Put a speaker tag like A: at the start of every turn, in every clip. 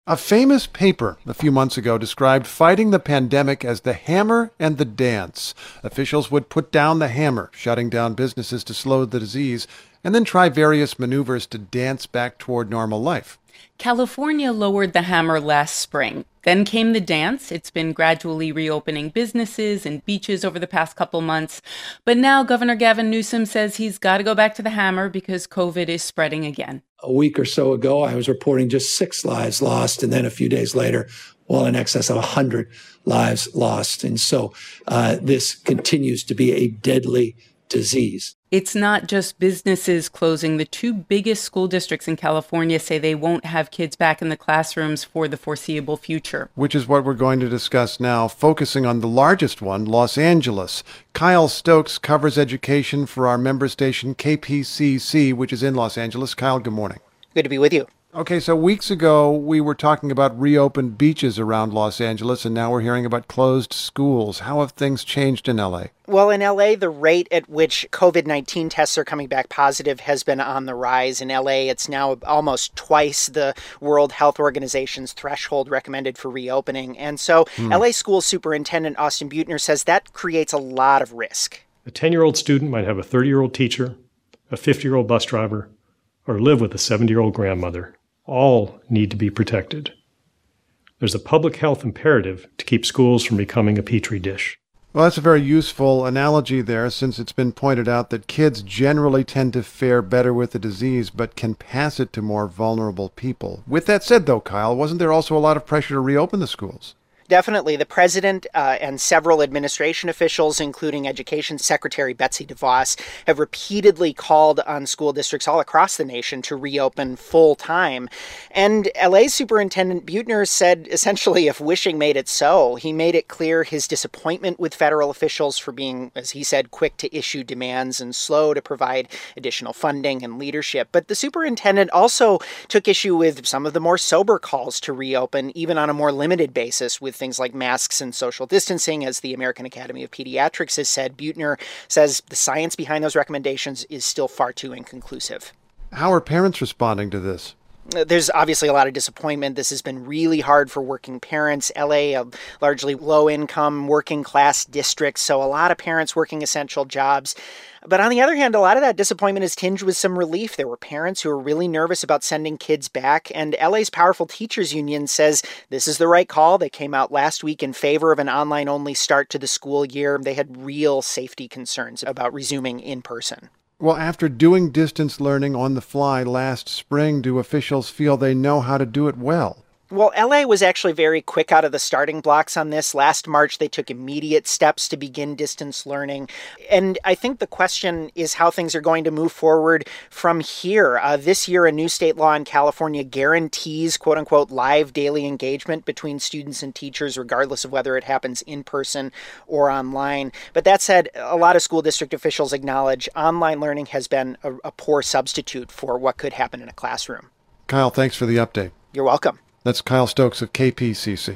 A: A famous paper a few months ago described fighting the pandemic as the hammer and the dance. Officials would put down the hammer, shutting down businesses to slow the disease, and then try various maneuvers to dance back toward normal life.
B: California lowered the hammer last spring. Then came the dance. It's been gradually reopening businesses and beaches over the past couple months. But now Governor Gavin Newsom says he's got to go back to the hammer because COVID is spreading again.
C: A week or so ago, I was reporting just 6 lives lost. And then a few days later, well in excess of 100 lives lost. And so this continues to be a deadly disease.
B: It's not just businesses closing. The two biggest school districts in California say they won't have kids back in the classrooms for the foreseeable future.
A: Which is what we're going to discuss now, focusing on the largest one, Los Angeles. Kyle Stokes covers education for our member station KPCC, which is in Los Angeles. Kyle, good morning.
D: Good to be with you.
A: Okay, so weeks ago, we were talking about reopened beaches around Los Angeles, and now we're hearing about closed schools. How have things changed in L.A.?
D: Well, in LA, the rate at which COVID-19 tests are coming back positive has been on the rise. In LA, it's now almost twice the World Health Organization's threshold recommended for reopening. And so LA School Superintendent Austin Buettner says that creates a lot of risk.
E: A 10-year-old student might have a 30-year-old teacher, a 50-year-old bus driver, or live with a 70-year-old grandmother. All need to be protected. There's a public health imperative to keep schools from becoming a petri dish.
A: Well, that's a very useful analogy there, since it's been pointed out that kids generally tend to fare better with the disease, but can pass it to more vulnerable people. With that said, though, Kyle, wasn't there also a lot of pressure to reopen the schools?
D: Definitely. The president and several administration officials, including Education Secretary Betsy DeVos, have repeatedly called on school districts all across the nation to reopen full time. And LA Superintendent Buettner said, essentially, if wishing made it so. He made it clear his disappointment with federal officials for being, as he said, quick to issue demands and slow to provide additional funding and leadership. But the superintendent also took issue with some of the more sober calls to reopen, even on a more limited basis, with things like masks and social distancing. As the American Academy of Pediatrics has said, Buettner says the science behind those recommendations is still far too inconclusive.
A: How are parents responding to this?
D: There's obviously a lot of disappointment. This has been really hard for working parents. LA, a largely low-income, working-class district, so a lot of parents working essential jobs. But on the other hand, a lot of that disappointment is tinged with some relief. There were parents who were really nervous about sending kids back, and LA's Powerful Teachers Union says this is the right call. They came out last week in favor of an online-only start to the school year. They had real safety concerns about resuming in person.
A: Well, after doing distance learning on the fly last spring, do officials feel they know how to do it well?
D: Well, LA was actually very quick out of the starting blocks on this. Last March, they took immediate steps to begin distance learning. And I think the question is how things are going to move forward from here. This year, a new state law in California guarantees, quote unquote, live daily engagement between students and teachers, regardless of whether it happens in person or online. But that said, a lot of school district officials acknowledge online learning has been a poor substitute for what could happen in a classroom.
A: Kyle, thanks for the update.
D: You're welcome.
A: That's Kyle Stokes of KPCC.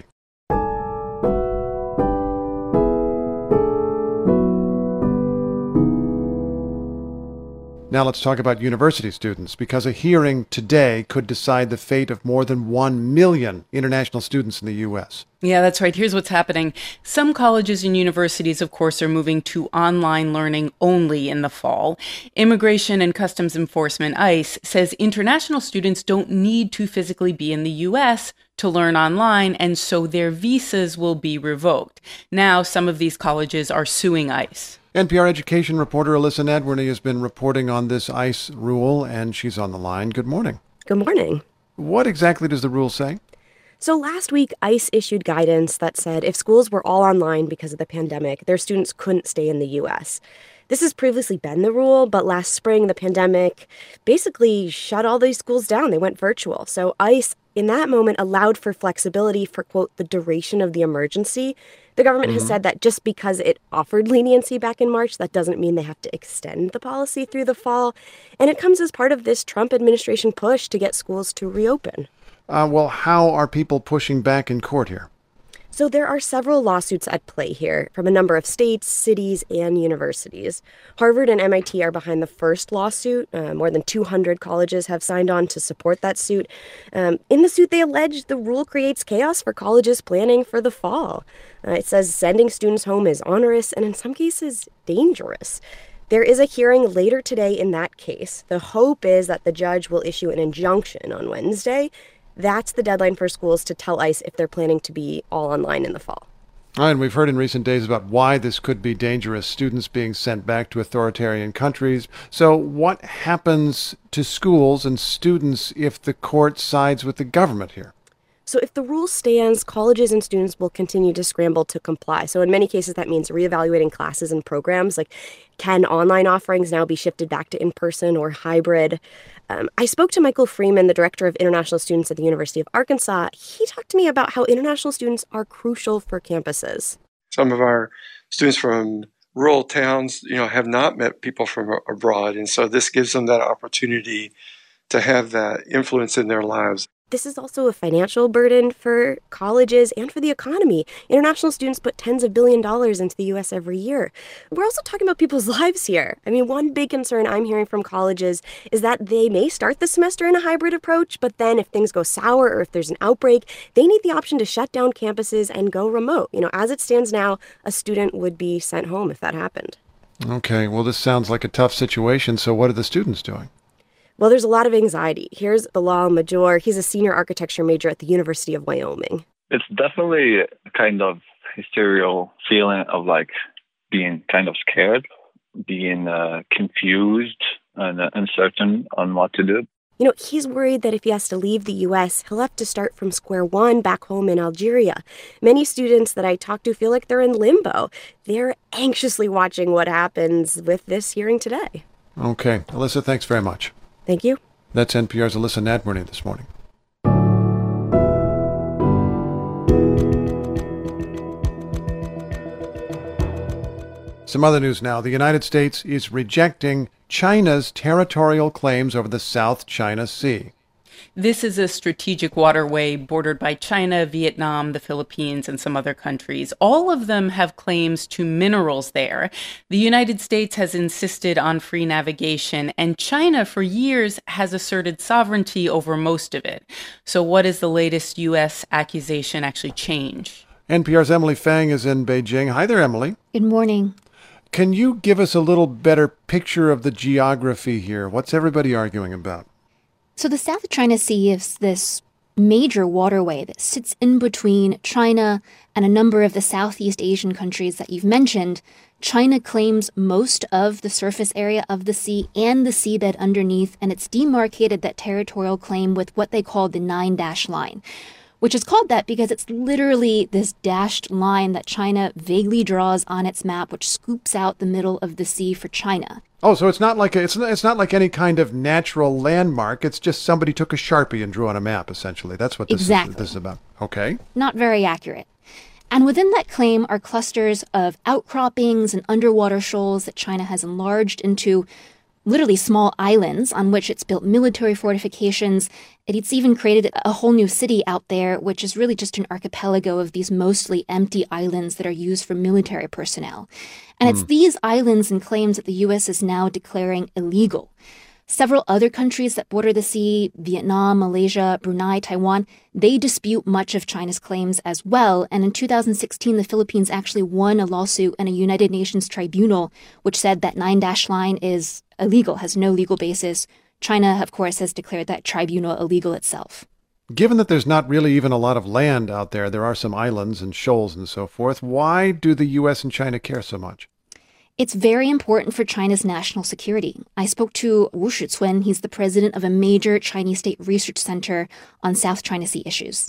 A: Now let's talk about university students, because a hearing today could decide the fate of more than 1 million international students in the U.S.
B: Yeah, that's right. Here's what's happening. Some colleges and universities, of course, are moving to online learning only in the fall. Immigration and Customs Enforcement, ICE, says international students don't need to physically be in the U.S. to learn online, and so their visas will be revoked. Now, some of these colleges are suing ICE.
A: NPR education reporter Alyssa Nadworny has been reporting on this ICE rule, and she's on the line. Good morning.
F: Good morning.
A: What exactly does the rule say?
F: So last week, ICE issued guidance that said if schools were all online because of the pandemic, their students couldn't stay in the U.S. This has previously been the rule, but last spring, the pandemic basically shut all these schools down. They went virtual. So ICE, in that moment, allowed for flexibility for, quote, the duration of the emergency. The government has said that just because it offered leniency back in March, that doesn't mean they have to extend the policy through the fall. And it comes as part of this Trump administration push to get schools to reopen.
A: Well, how are people pushing back in court here?
F: So there are several lawsuits at play here from a number of states, cities, and universities. Harvard and MIT are behind the first lawsuit. More than 200 colleges have signed on to support that suit. In the suit, they allege the rule creates chaos for colleges planning for the fall. It says sending students home is onerous and in some cases dangerous. There is a hearing later today in that case. The hope is that the judge will issue an injunction on Wednesday. That's the deadline for schools to tell ICE if they're planning to be all online in the fall.
A: And we've heard in recent days about why this could be dangerous, students being sent back to authoritarian countries. So what happens to schools and students if the court sides with the government here?
F: So if the rule stands, colleges and students will continue to scramble to comply. So in many cases, that means reevaluating classes and programs. Like, can online offerings now be shifted back to in-person or hybrid? I spoke to Michael Freeman, the director of international students at the University of Arkansas. He talked to me about how international students are crucial for campuses.
G: Some of our students from rural towns, have not met people from abroad. And so this gives them that opportunity to have that influence in their lives.
F: This is also a financial burden for colleges and for the economy. International students put tens of billions of dollars into the U.S. every year. We're also talking about people's lives here. I mean, one big concern I'm hearing from colleges is that they may start the semester in a hybrid approach, but then if things go sour or if there's an outbreak, they need the option to shut down campuses and go remote. As it stands now, a student would be sent home if that happened.
A: Okay, well, this sounds like a tough situation. So what are the students doing?
F: Well, there's a lot of anxiety. Here's Bilal Major. He's a senior architecture major at the University of Wyoming.
H: It's definitely a kind of hysterical feeling of being kind of scared, being confused and uncertain on what to do.
F: He's worried that if he has to leave the U.S., he'll have to start from square one back home in Algeria. Many students that I talk to feel like they're in limbo. They're anxiously watching what happens with this hearing today.
A: Okay. Alyssa, thanks very much.
F: Thank you.
A: That's NPR's Alyssa Nadworny this morning. Some other news now. The United States is rejecting China's territorial claims over the South China Sea.
B: This is a strategic waterway bordered by China, Vietnam, the Philippines, and some other countries. All of them have claims to minerals there. The United States has insisted on free navigation, and China for years has asserted sovereignty over most of it. So what does the latest U.S. accusation actually change?
A: NPR's Emily Fang is in Beijing. Hi there, Emily.
I: Good morning.
A: Can you give us a little better picture of the geography here? What's everybody arguing about?
I: So the South China Sea is this major waterway that sits in between China and a number of the Southeast Asian countries that you've mentioned. China claims most of the surface area of the sea and the seabed underneath, and it's demarcated that territorial claim with what they call the 9-dash line, which is called that because it's literally this dashed line that China vaguely draws on its map, which scoops out the middle of the sea for China.
A: Oh, so it's not like it's not like any kind of natural landmark. It's just somebody took a Sharpie and drew on a map, essentially. That's what this is about. Okay.
I: Not very accurate. And within that claim are clusters of outcroppings and underwater shoals that China has enlarged into literally small islands on which it's built military fortifications. It's even created a whole new city out there, which is really just an archipelago of these mostly empty islands that are used for military personnel. And it's these islands and claims that the U.S. is now declaring illegal. Several other countries that border the sea, Vietnam, Malaysia, Brunei, Taiwan, they dispute much of China's claims as well. And in 2016, the Philippines actually won a lawsuit in a United Nations tribunal, which said that 9-dash line is illegal, has no legal basis. China, of course, has declared that tribunal illegal itself.
A: Given that there's not really even a lot of land out there, there are some islands and shoals and so forth, why do the U.S. and China care so much?
I: It's very important for China's national security. I spoke to Wu Shicun. He's the president of a major Chinese state research center on South China Sea issues.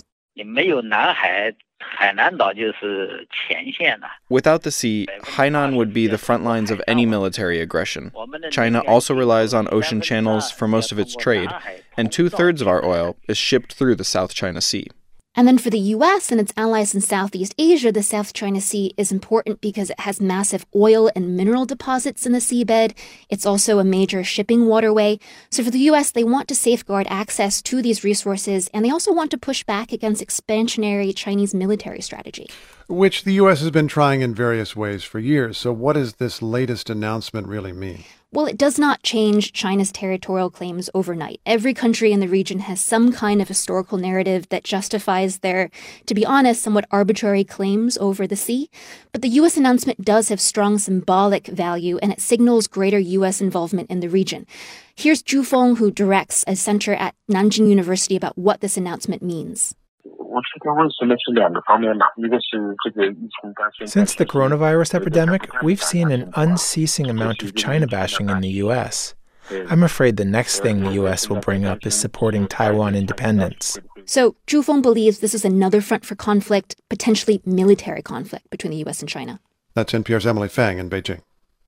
J: Without the sea, Hainan would be the front lines of any military aggression. China also relies on ocean channels for most of its trade, and 2/3 of our oil is shipped through the South China Sea.
I: And then for the U.S. and its allies in Southeast Asia, the South China Sea is important because it has massive oil and mineral deposits in the seabed. It's also a major shipping waterway. So for the U.S., they want to safeguard access to these resources, and they also want to push back against expansionary Chinese military strategy.
A: Which the U.S. has been trying in various ways for years. So what does this latest announcement really mean?
I: Well, it does not change China's territorial claims overnight. Every country in the region has some kind of historical narrative that justifies their, to be honest, somewhat arbitrary claims over the sea. But the U.S. announcement does have strong symbolic value, and it signals greater U.S. involvement in the region. Here's Zhu Feng, who directs a center at Nanjing University, about what this announcement means.
K: Since the coronavirus epidemic, we've seen an unceasing amount of China bashing in the U.S. I'm afraid the next thing the U.S. will bring up is supporting Taiwan independence.
I: So Zhu Feng believes this is another front for conflict, potentially military conflict between the U.S. and China.
A: That's NPR's Emily Fang in Beijing.